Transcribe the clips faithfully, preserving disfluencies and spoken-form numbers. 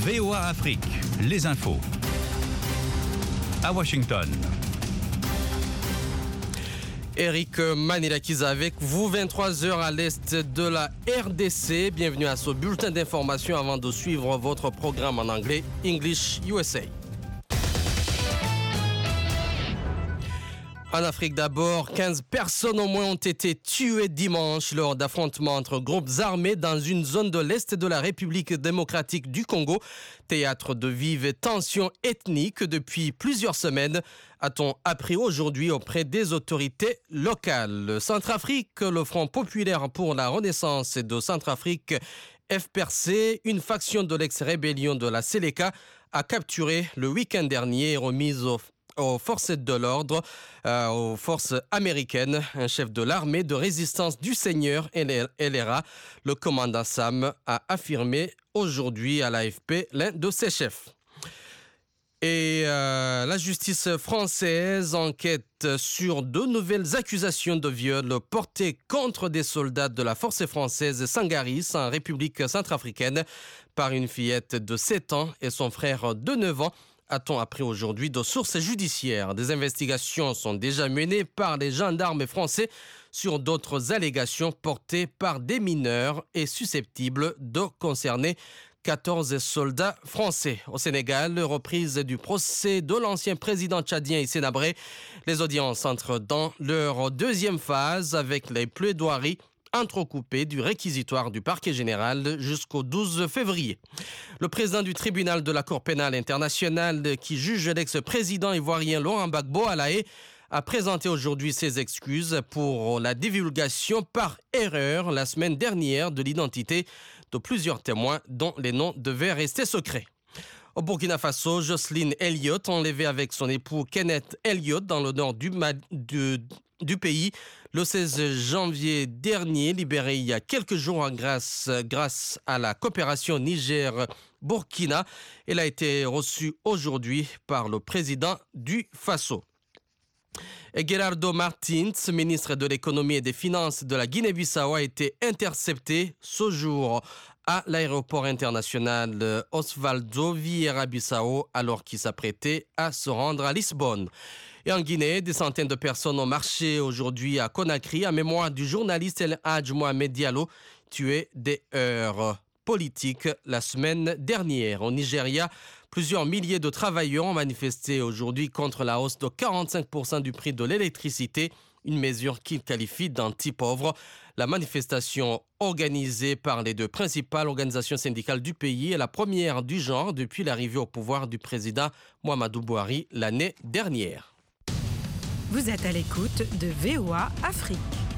V O A Afrique, les infos. À Washington. Eric Manilakiza avec vous, vingt-trois heures à l'est de la R D C. Bienvenue à ce bulletin d'information avant de suivre votre programme en anglais English U S A. En Afrique d'abord, quinze personnes au moins ont été tuées dimanche lors d'affrontements entre groupes armés dans une zone de l'Est de la République démocratique du Congo, théâtre de vives tensions ethniques depuis plusieurs semaines, a-t-on appris aujourd'hui auprès des autorités locales. Centrafrique, le Front populaire pour la renaissance de Centrafrique, F P R C, une faction de l'ex-rébellion de la Séléka, a capturé le week-end dernier et remis au aux forces de l'ordre, euh, aux forces américaines, un chef de l'armée de résistance du Seigneur, L R A, le commandant Sam, a affirmé aujourd'hui à l'A F P l'un de ses chefs. Et euh, la justice française enquête sur de nouvelles accusations de viol portées contre des soldats de la force française Sangaris en République centrafricaine par une fillette de sept ans et son frère de neuf ans, a-t-on appris aujourd'hui de sources judiciaires. Des investigations sont déjà menées par les gendarmes français sur d'autres allégations portées par des mineurs et susceptibles de concerner quatorze soldats français. Au Sénégal, reprise du procès de l'ancien président tchadien Hissène Habré. Les audiences entrent dans leur deuxième phase avec les plaidoiries entrecoupé du réquisitoire du parquet général jusqu'au douze février. Le président du tribunal de la Cour pénale internationale qui juge l'ex-président ivoirien Laurent Gbagbo à La Haye a présenté aujourd'hui ses excuses pour la divulgation par erreur la semaine dernière de l'identité de plusieurs témoins dont les noms devaient rester secrets. Au Burkina Faso, Jocelyne Elliott, enlevée avec son époux Kenneth Elliott dans le nord du, du, du pays, le seize janvier dernier, libérée il y a quelques jours grâce, grâce à la coopération Niger-Burkina. Elle a été reçue aujourd'hui par le président du Faso. Et Gerardo Martins, ministre de l'économie et des finances de la Guinée-Bissau, a été intercepté ce jour à l'aéroport international Osvaldo Vieira-Bissau alors qu'il s'apprêtait à se rendre à Lisbonne. Et en Guinée, des centaines de personnes ont marché aujourd'hui à Conakry en mémoire du journaliste El Hadj Mohamed Diallo, tué des heures politiques la semaine dernière. Au Nigeria, plusieurs milliers de travailleurs ont manifesté aujourd'hui contre la hausse de quarante-cinq pour cent du prix de l'électricité, une mesure qu'ils qualifient d'anti-pauvre. La manifestation organisée par les deux principales organisations syndicales du pays est la première du genre depuis l'arrivée au pouvoir du président Muhammadu Buhari l'année dernière. Vous êtes à l'écoute de V O A Afrique.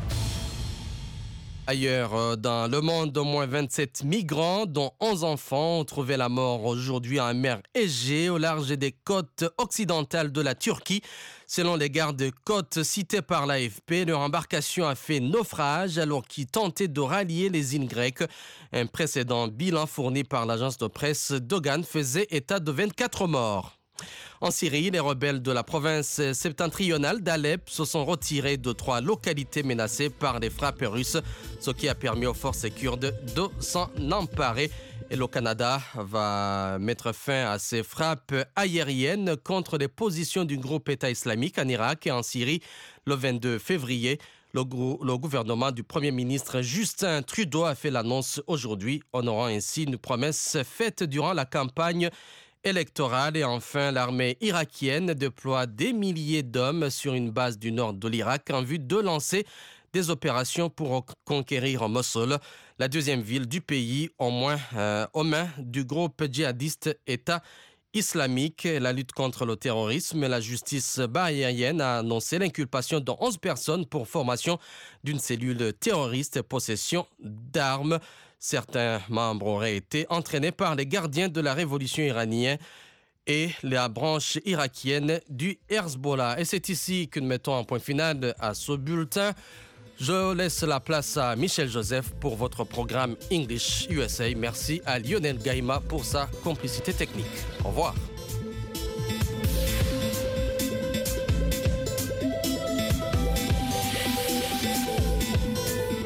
Ailleurs dans le monde, au moins vingt-sept migrants, dont onze enfants, ont trouvé la mort aujourd'hui en mer Égée, au large des côtes occidentales de la Turquie. Selon les gardes-côtes cités par l'A F P, leur embarcation a fait naufrage alors qu'ils tentaient de rallier les îles grecques. Un précédent bilan fourni par l'agence de presse Dogan faisait état de vingt-quatre morts. En Syrie, les rebelles de la province septentrionale d'Alep se sont retirés de trois localités menacées par les frappes russes, ce qui a permis aux forces kurdes de s'en emparer. Et le Canada va mettre fin à ces frappes aériennes contre les positions du groupe État islamique en Irak et en Syrie le vingt-deux février. Le, gou- le gouvernement du Premier ministre Justin Trudeau a fait l'annonce aujourd'hui, honorant ainsi une promesse faite durant la campagne électorale. Et enfin, l'armée irakienne déploie des milliers d'hommes sur une base du nord de l'Irak en vue de lancer des opérations pour conquérir Mossoul, la deuxième ville du pays, au moins euh, aux mains du groupe djihadiste État islamique. La lutte contre le terrorisme, la justice bahreïnienne a annoncé l'inculpation de onze personnes pour formation d'une cellule terroriste et possession d'armes. Certains membres auraient été entraînés par les gardiens de la révolution iranienne et la branche irakienne du Hezbollah. Et c'est ici que nous mettons un point final à ce bulletin. Je laisse la place à Michel Joseph pour votre programme English U S A. Merci à Lionel Gaïma pour sa complicité technique. Au revoir.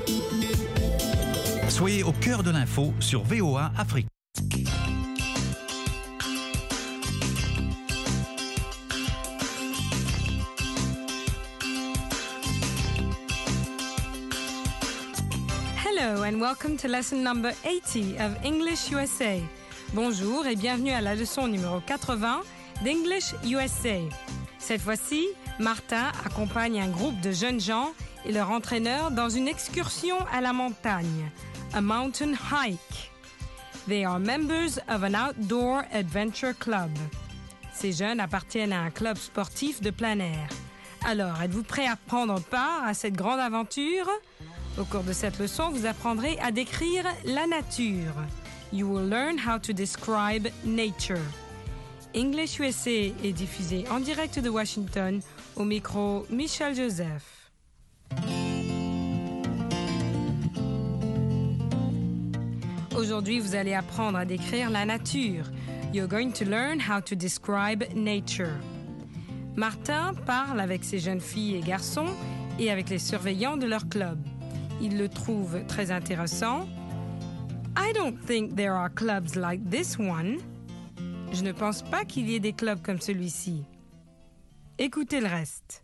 Soyez au cœur de l'info sur V O A Afrique. Hello and welcome to lesson number eighty of English U S A. Bonjour et bienvenue à la leçon numéro quatre-vingts d'English U S A. Cette fois-ci, Martin accompagne un groupe de jeunes gens et leur entraîneur dans une excursion à la montagne, a mountain hike. They are members of an outdoor adventure club. Ces jeunes appartiennent à un club sportif de plein air. Alors, êtes-vous prêts à prendre part à cette grande aventure? Au cours de cette leçon, vous apprendrez à décrire la nature. You will learn how to describe nature. English U S A est diffusé en direct de Washington, au micro Michel Joseph. Aujourd'hui, vous allez apprendre à décrire la nature. You're going to learn how to describe nature. Martin parle avec ses jeunes filles et garçons et avec les surveillants de leur club. Il le trouve très intéressant. I don't think there are clubs like this one. Je ne pense pas qu'il y ait des clubs comme celui-ci. Écoutez le reste.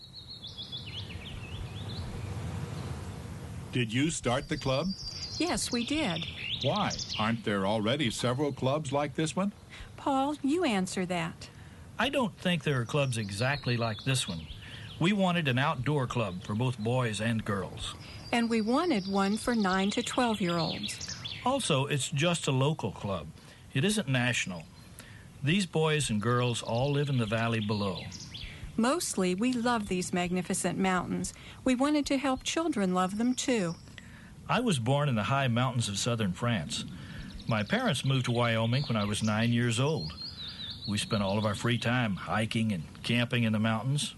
Did you start the club? Yes, we did. Why? Aren't there already several clubs like this one? Paul, you answer that. I don't think there are clubs exactly like this one. We wanted an outdoor club for both boys and girls. And we wanted one for nine to twelve-year-olds. Also, it's just a local club. It isn't national. These boys and girls all live in the valley below. Mostly, we love these magnificent mountains. We wanted to help children love them, too. I was born in the high mountains of southern France. My parents moved to Wyoming when I was nine years old. We spent all of our free time hiking and camping in the mountains.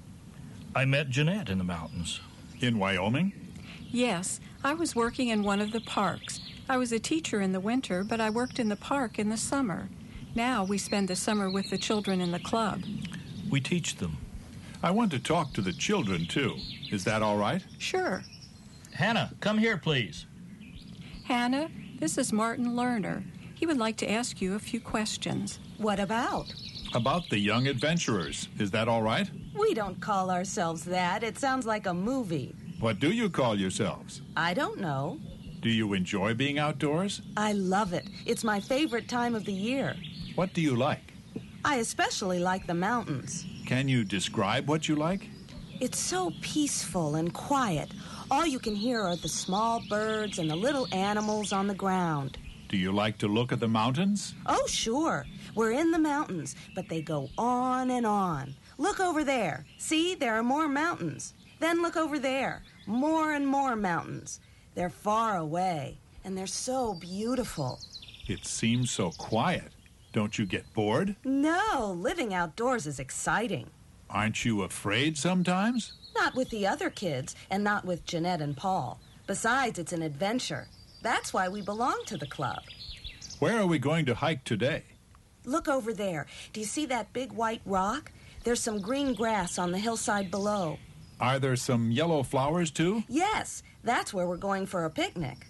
I met Jeanette in the mountains. In Wyoming? Yes, I was working in one of the parks. I was a teacher in the winter, but I worked in the park in the summer. Now we spend the summer with the children in the club. We teach them. I want to talk to the children, too. Is that all right? Sure. Hannah, come here, please. Hannah, this is Martin Lerner. He would like to ask you a few questions. What about? About the young adventurers. Is that all right? We don't call ourselves that. It sounds like a movie. What do you call yourselves? I don't know. Do you enjoy being outdoors? I love it. It's my favorite time of the year. What do you like? I especially like the mountains. Can you describe what you like? It's so peaceful and quiet. All you can hear are the small birds and the little animals on the ground. Do you like to look at the mountains? Oh, sure. We're in the mountains, but they go on and on. Look over there. See, there are more mountains. Then look over there. More and more mountains. They're far away, and they're so beautiful. It seems so quiet. Don't you get bored? No, living outdoors is exciting. Aren't you afraid sometimes? Not with the other kids, and not with Jeanette and Paul. Besides, it's an adventure. That's why we belong to the club. Where are we going to hike today? Look over there. Do you see that big white rock? There's some green grass on the hillside below. Are there some yellow flowers, too? Yes, that's where we're going for a picnic.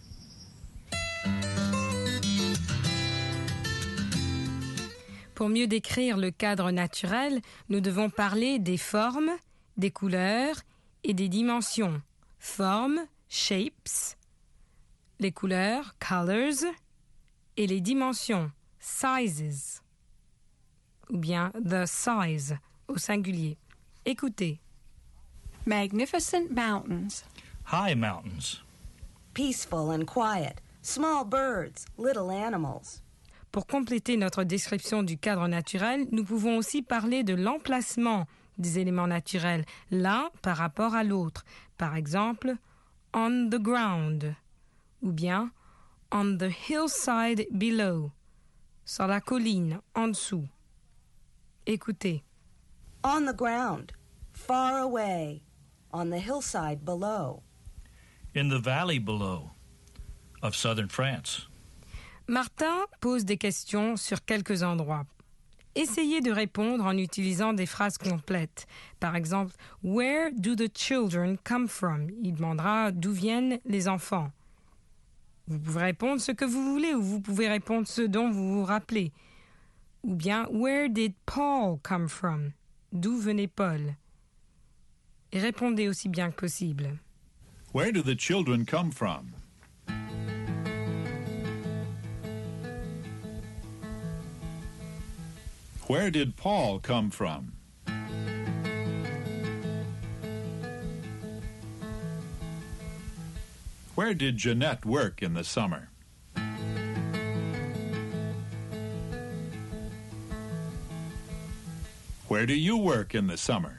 Pour mieux décrire le cadre naturel, nous devons parler des formes, des couleurs et des dimensions. Formes, shapes, les couleurs, colors, et les dimensions, sizes, ou bien the size, au singulier. Écoutez. Magnificent mountains. High mountains. Peaceful and quiet. Small birds, little animals. Pour compléter notre description du cadre naturel, nous pouvons aussi parler de l'emplacement des éléments naturels, l'un par rapport à l'autre. Par exemple, on the ground, ou bien on the hillside below, sur la colline en dessous. Écoutez. On the ground, far away, on the hillside below. In the valley below of southern France. Martin pose des questions sur quelques endroits. Essayez de répondre en utilisant des phrases complètes. Par exemple, « Where do the children come from ?» Il demandera « D'où viennent les enfants ?» Vous pouvez répondre ce que vous voulez ou vous pouvez répondre ce dont vous vous rappelez. Ou bien « Where did Paul come from ?» D'où venait Paul? Et répondez aussi bien que possible. Where do the children come from? Where did Paul come from? Where did Jeanette work in the summer? Where do you work in the summer?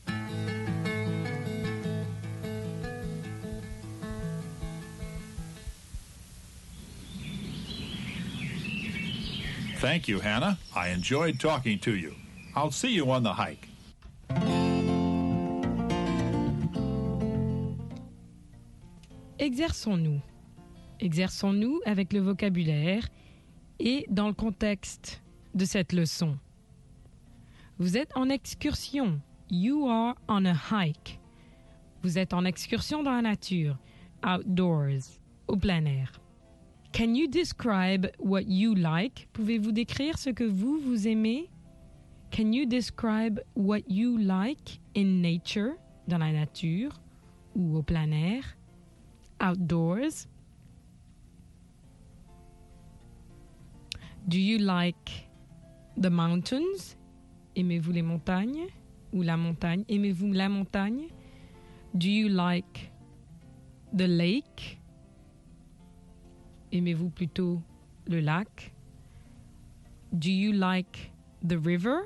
Thank you, Hannah. I enjoyed talking to you. I'll see you on the hike. Exerçons-nous. Exerçons-nous avec le vocabulaire et dans le contexte de cette leçon. Vous êtes en excursion. You are on a hike. Vous êtes en excursion dans la nature. Outdoors. Au plein air. Can you describe what you like? Pouvez-vous décrire ce que vous, vous aimez? Can you describe what you like in nature? Dans la nature ou au plein air? Outdoors. Do you like the mountains? Aimez-vous les montagnes? Ou la montagne? Aimez-vous la montagne? Do you like the lake? Aimez-vous plutôt le lac? Do you like the river?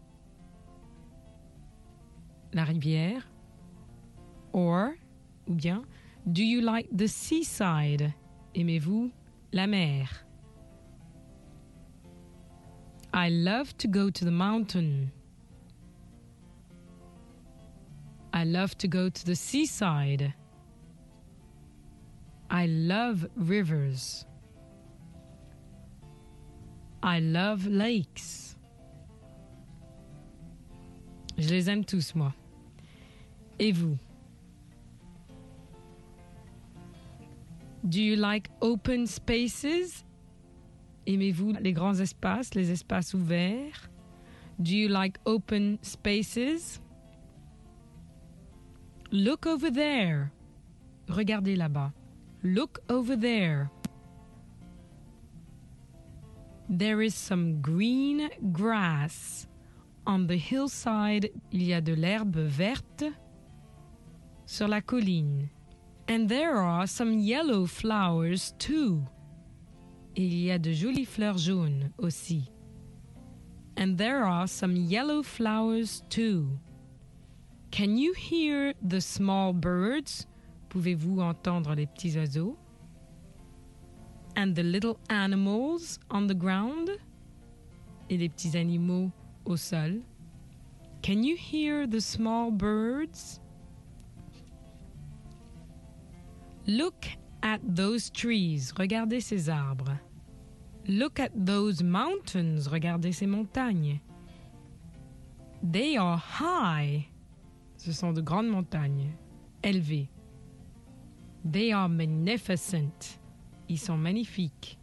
La rivière? Or, ou bien, do you like the seaside? Aimez-vous la mer? I love to go to the mountain. I love to go to the seaside. I love rivers. I love lakes. Je les aime tous, moi. Et vous? Do you like open spaces? Aimez-vous les grands espaces, les espaces ouverts? Do you like open spaces? Look over there. Regardez là-bas. Look over there. There is some green grass. On the hillside, il y a de l'herbe verte sur la colline. And there are some yellow flowers too. Et il y a de jolies fleurs jaunes aussi. And there are some yellow flowers too. Can you hear the small birds? Pouvez-vous entendre les petits oiseaux? And the little animals on the ground? Et les petits animaux au sol? Can you hear the small birds? Look at those trees. Regardez ces arbres. Look at those mountains. Regardez ces montagnes. They are high. Ce sont de grandes montagnes, élevées. They are magnificent. Ils sont magnifiques.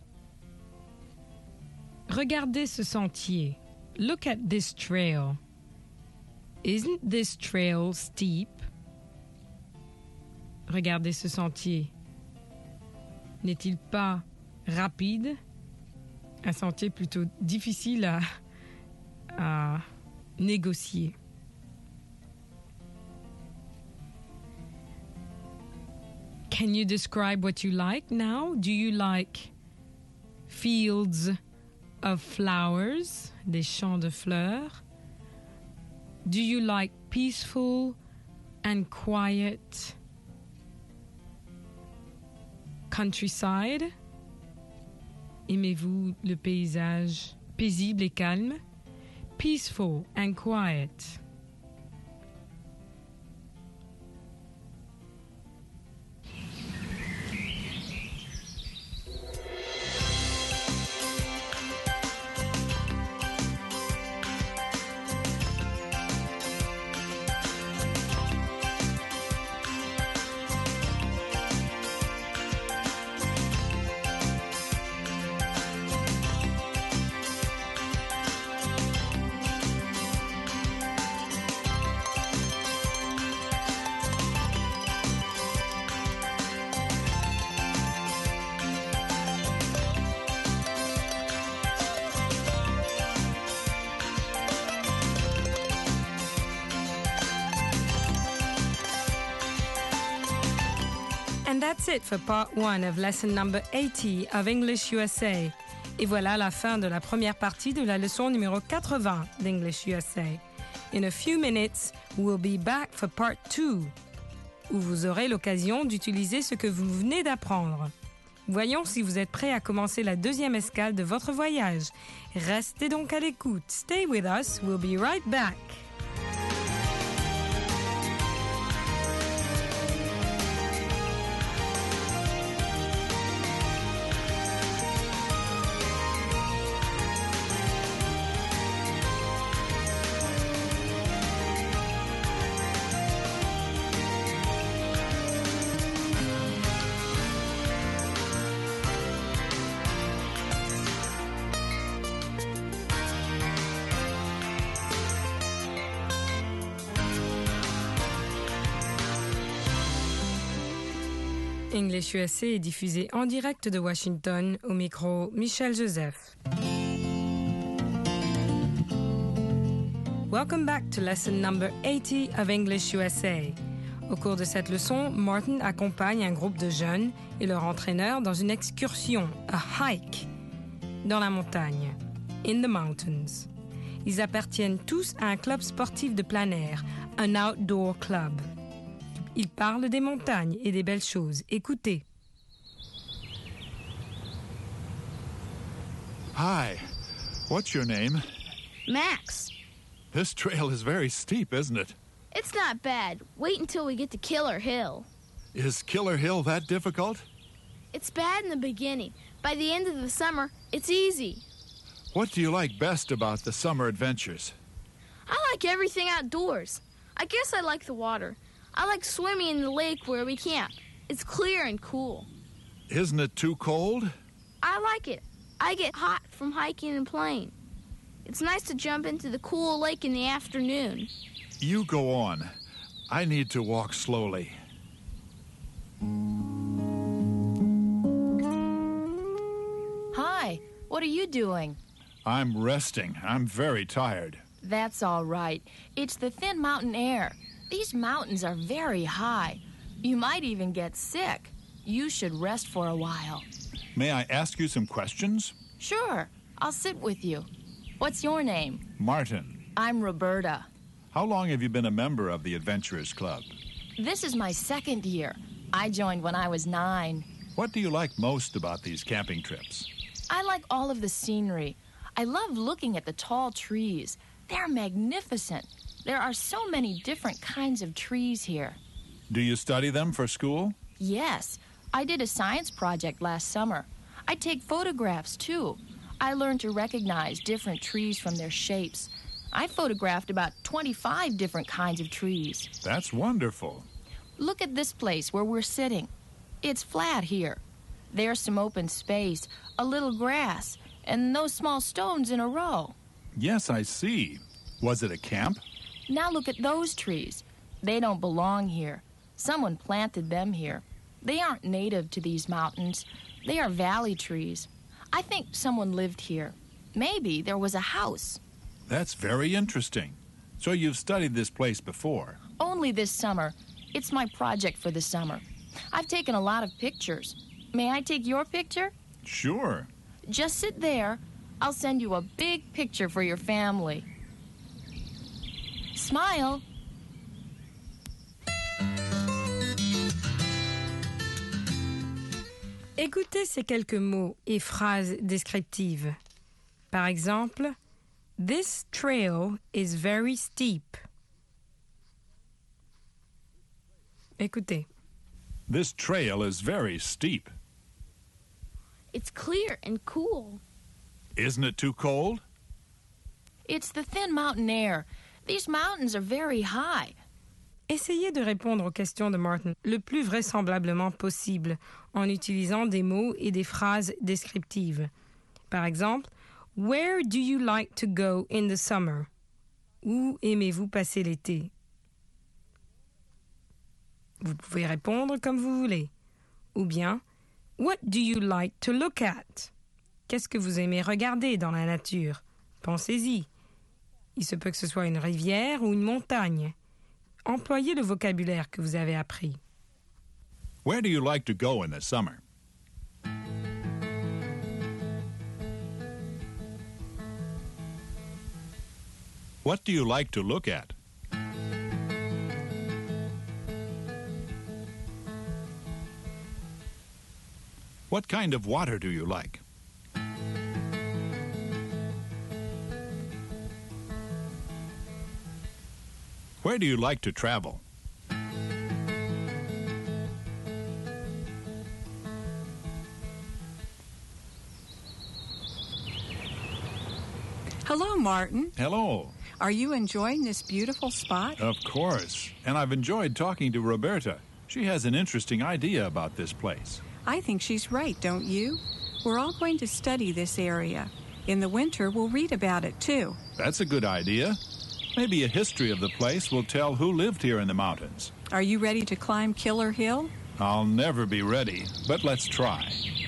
Regardez ce sentier. Look at this trail. Isn't this trail steep? Regardez ce sentier. N'est-il pas rapide? Un sentier plutôt difficile à, à négocier. Can you describe what you like now? Do you like fields of flowers, des champs de fleurs? Do you like peaceful and quiet countryside? Aimez-vous le paysage paisible et calme? Peaceful and quiet. That's it for part one of lesson number eighty of English U S A. Et voilà la fin de la première partie de la leçon numéro quatre-vingts d'English U S A. In a few minutes, we'll be back for part two, où vous aurez l'occasion d'utiliser ce que vous venez d'apprendre. Voyons si vous êtes prêts à commencer la deuxième escale de votre voyage. Restez donc à l'écoute. Stay with us, we'll be right back. English U S A est diffusé en direct de Washington, au micro Michel Joseph. Welcome back to lesson number eighty of English U S A. Au cours de cette leçon, Martin accompagne un groupe de jeunes et leur entraîneur dans une excursion, a hike, dans la montagne, in the mountains. Ils appartiennent tous à un club sportif de plein air, un outdoor club. Ils parlent des montagnes et des belles choses. Écoutez. Hi. What's your name? Max. This trail is very steep, isn't it? It's not bad. Wait until we get to Killer Hill. Is Killer Hill that difficult? It's bad in the beginning. By the end of the summer, it's easy. What do you like best about the summer adventures? I like everything outdoors. I guess I like the water. I like swimming in the lake where we camp. It's clear and cool. Isn't it too cold? I like it. I get hot from hiking and playing. It's nice to jump into the cool lake in the afternoon. You go on. I need to walk slowly. Hi, what are you doing? I'm resting. I'm very tired. That's all right. It's the thin mountain air. These mountains are very high. You might even get sick. You should rest for a while. May I ask you some questions? Sure. I'll sit with you. What's your name? Martin. I'm Roberta. How long have you been a member of the Adventurers Club? This is my second year. I joined when I was nine. What do you like most about these camping trips? I like all of the scenery. I love looking at the tall trees. They're magnificent. There are so many different kinds of trees here. Do you study them for school? Yes. I did a science project last summer. I take photographs, too. I learned to recognize different trees from their shapes. I photographed about twenty-five different kinds of trees. That's wonderful. Look at this place where we're sitting. It's flat here. There's some open space, a little grass, and those small stones in a row. Yes, I see. Was it a camp? Now look at those trees. They don't belong here. Someone planted them here. They aren't native to these mountains. They are valley trees. I think someone lived here. Maybe there was a house. That's very interesting. So you've studied this place before? Only this summer. It's my project for the summer. I've taken a lot of pictures. May I take your picture? Sure. Just sit there. I'll send you a big picture for your family. Smile. Écoutez ces quelques mots et phrases descriptives. Par exemple, this trail is very steep. Écoutez. This trail is very steep. It's clear and cool. Isn't it too cold? It's the thin mountain air. These mountains are very high. Essayez de répondre aux questions de Martin le plus vraisemblablement possible en utilisant des mots et des phrases descriptives. Par exemple, where do you like to go in the summer? Où aimez-vous passer l'été? Vous pouvez répondre comme vous voulez. Ou bien, what do you like to look at? Qu'est-ce que vous aimez regarder dans la nature? Pensez-y. Il se peut que ce soit une rivière ou une montagne. Employez le vocabulaire que vous avez appris. Where do you like to go in the summer? What do you like to look at? What kind of water do you like? Where do you like to travel? Hello, Martin. Hello. Are you enjoying this beautiful spot? Of course. And I've enjoyed talking to Roberta. She has an interesting idea about this place. I think she's right, don't you? We're all going to study this area. In the winter, we'll read about it, too. That's a good idea. Maybe a history of the place will tell who lived here in the mountains. Are you ready to climb Killer Hill? I'll never be ready, but let's try.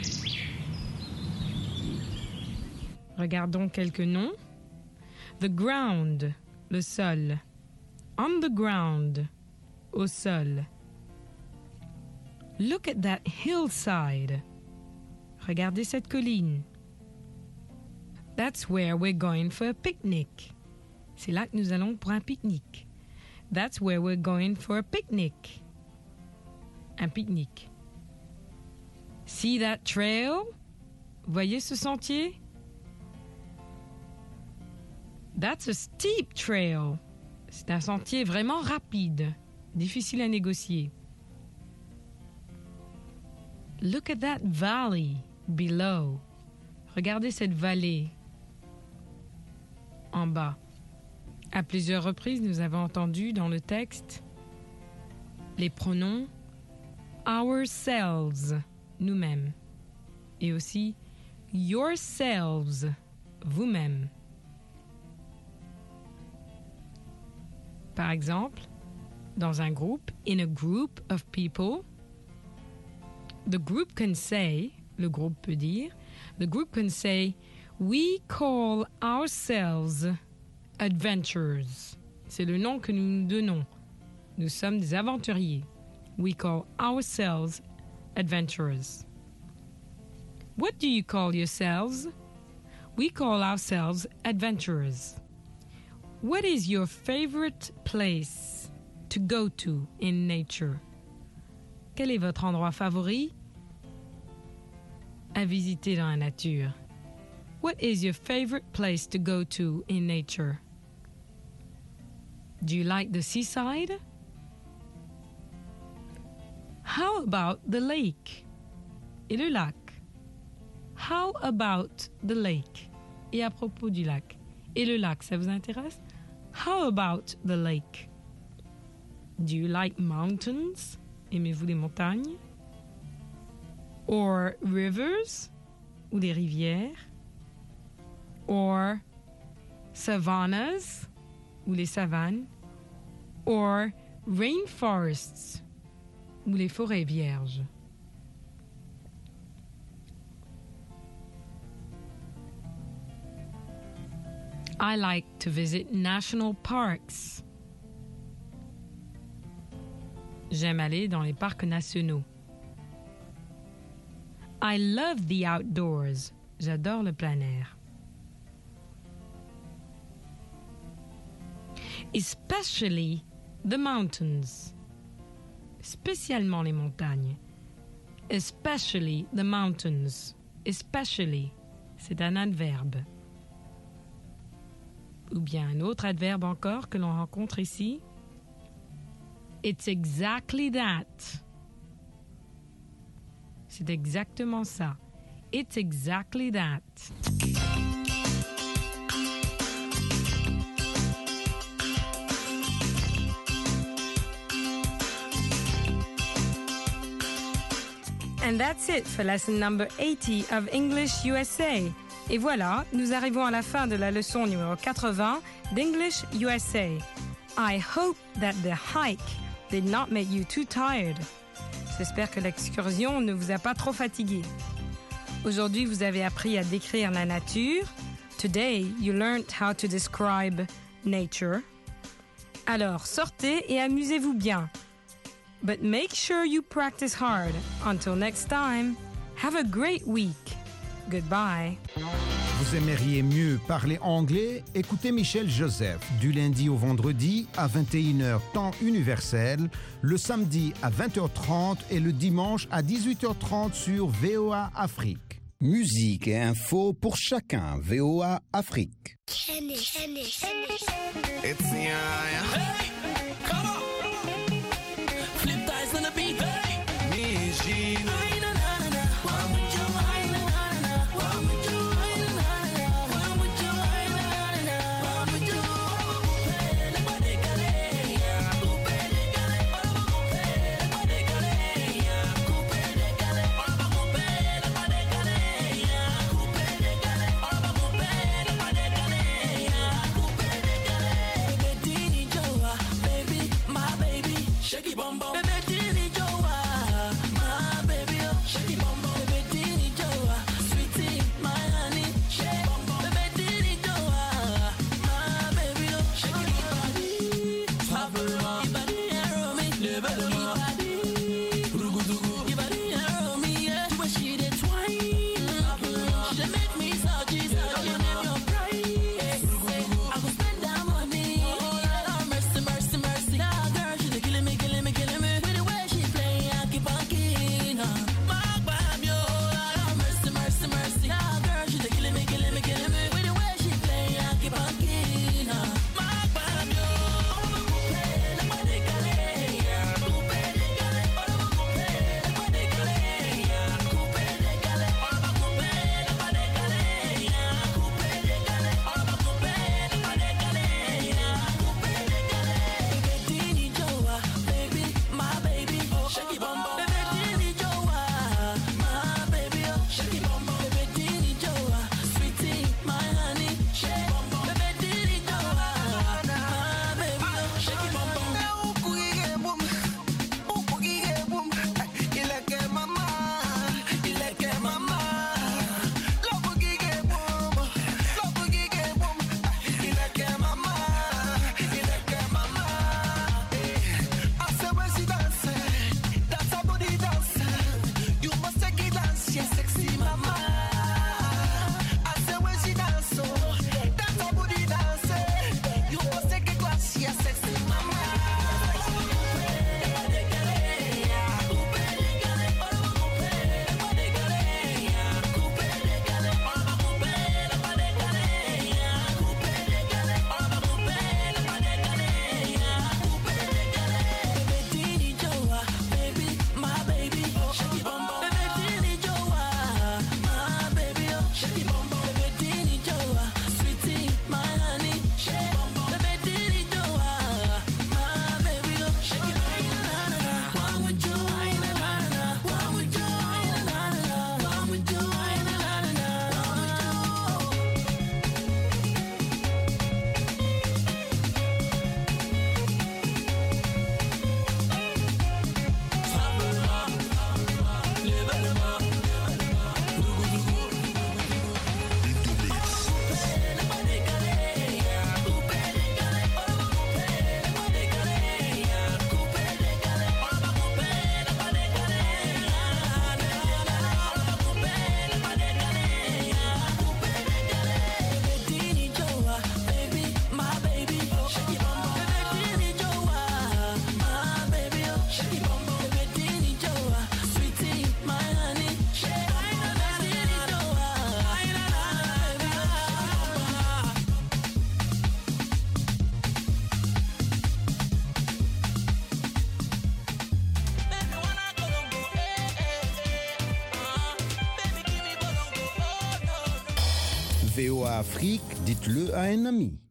Regardons quelques noms. The ground, le sol. On the ground, au sol. Look at that hillside. Regardez cette colline. That's where we're going for a picnic. C'est là que nous allons pour un pique-nique. That's where we're going for a picnic. Un pique-nique. See that trail? Voyez ce sentier? That's a steep trail. C'est un sentier vraiment rapide, difficile à négocier. Look at that valley below. Regardez cette vallée en bas. À plusieurs reprises, nous avons entendu dans le texte les pronoms ourselves, nous-mêmes, et aussi yourselves, vous-même. Par exemple, dans un groupe, in a group of people, the group can say, le groupe peut dire, the group can say, we call ourselves adventurers. C'est le nom que nous nous donnons. Nous sommes des aventuriers. We call ourselves adventurers. What do you call yourselves? We call ourselves adventurers. What is your favorite place to go to in nature? Quel est votre endroit favori à visiter dans la nature? What is your favorite place to go to in nature? Do you like the seaside? How about the lake? Et le lac? How about the lake? Et à propos du lac? Et le lac, ça vous intéresse? How about the lake? Do you like mountains? Aimez-vous les montagnes? Or rivers? Ou des rivières? Or savannas? Ou les savanes? Or rainforests? Ou les forêts vierges? I like to visit national parks. J'aime aller dans les parcs nationaux. I love the outdoors. J'adore le plein air. Especially the mountains. Spécialement les montagnes. Especially the mountains. Especially, c'est un adverbe. Ou bien un autre adverbe encore que l'on rencontre ici. It's exactly that. C'est exactement ça. It's exactly that. And that's it for lesson number eighty of English U S A. Et voilà, nous arrivons à la fin de la leçon numéro quatre-vingts d'English U S A. I hope that the hike did not make you too tired. J'espère que l'excursion ne vous a pas trop fatigué. Aujourd'hui, vous avez appris à décrire la nature. Today, you learned how to describe nature. Alors, sortez et amusez-vous bien. But make sure you practice hard. Until next time, have a great week. Goodbye. Vous aimeriez mieux parler anglais? Écoutez Michel Joseph du lundi au vendredi à vingt et une heures temps universel, le samedi à vingt heures trente et le dimanche à dix-huit heures trente sur V O A Afrique. Musique et info pour chacun. V O A Afrique. Tennis, tennis, tennis. It's the uh, hey, come on. Flip dice on the beat. Hey, me and Gina. V O A Afrique, dites-le à un ami.